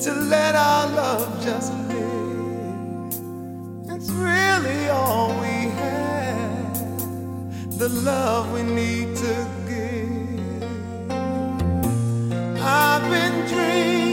to let our love just live. It's really all we have, the love we need to give. I've been dreaming